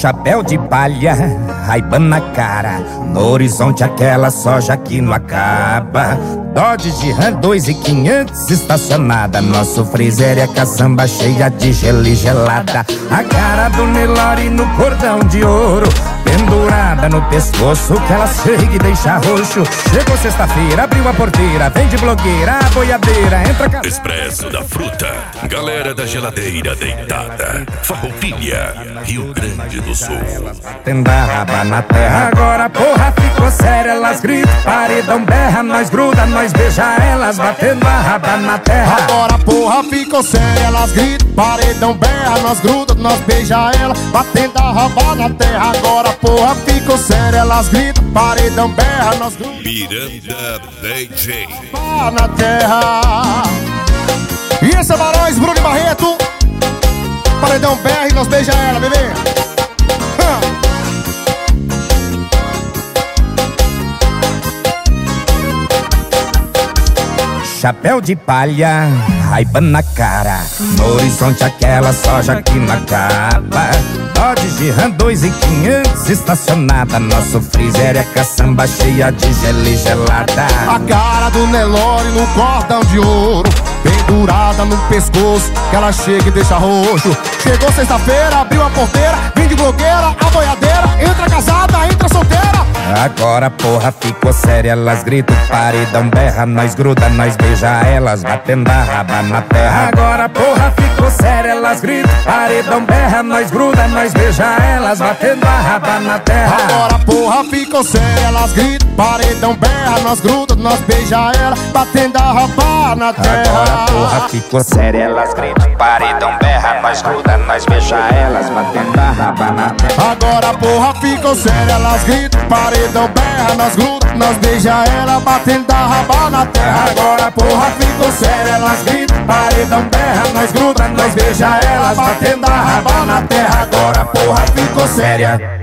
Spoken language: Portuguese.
Chapéu de palha, Ray-Ban na cara, no horizonte aquela soja que não acaba. Dodge de Ram 2.500 estacionada, nosso freezer é caçamba cheia de gelo e gelada. A cara do Nelore no cordão de ouro, pendurada no pescoço que ela chega e deixa roxo. Chegou sexta-feira, abriu a porteira, vem de blogueira, a boiadeira, entra... Expresso da Fruta, galera da geladeira deitada, Farroupilha, Rio Grande do Sul. Batendo a raba na terra, agora porra ficou séria, elas gritam, paredão berra, nós gruda, nós beija elas, batendo a raba na terra. Agora porra ficou séria, elas gritam, paredão berra, nós gruda, nós beija ela, batendo a raba na terra. Agora porra ficou séria, elas gritam, paredão berra, nós gruda, Miranda DJ na terra. E esse é Barões, Bruno e Barreto, paredão berra e nós beija ela, bebê. Chapéu de palha, Ray-Ban na cara, no horizonte aquela soja que não acaba. Dodge de Ram 2.500 estacionada, nosso freezer é caçamba cheia de gelo e gelada. A cara do Nelore no cordão de ouro, pendurada no pescoço que ela chega e deixa roxo. Chegou sexta-feira, abriu a porteira, vim de blogueira, a boiadeira, entra casada, entra solteira. Agora porra ficou séria, elas gritam, paredão berra, nós gruda, nós beija elas, batendo a raba na terra. Agora porra ficou séria, elas gritam, paredão berra, nós gruda, nós beija elas, batendo a raba na terra. Agora porra ficou séria, elas gritam, paredão berra, nós gruda, nós beija ela, batendo a raba na terra. Agora porra ficou séria, elas gritam, paredão berra, nós gruda, nós beija elas, batendo a raba na terra. Agora porra ficou séria, elas gritam, paredão berra, nós gruda, nós beija ela, batendo a raba na terra. Agora porra ficou séria, elas gritam, paredão berra, nós gruda, nós beija elas, batendo a raba na terra. Agora porra ficou séria.